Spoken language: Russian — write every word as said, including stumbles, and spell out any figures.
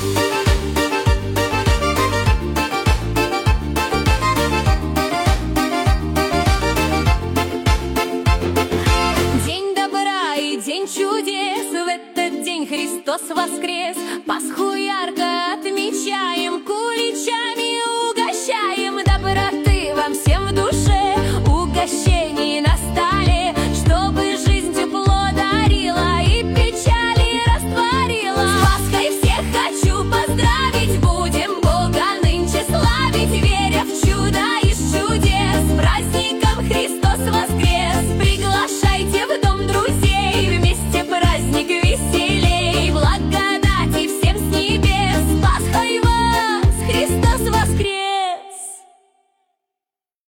День добра и день чудес, в этот день Христос воскрес. Пасху ярко отмечаем куличами.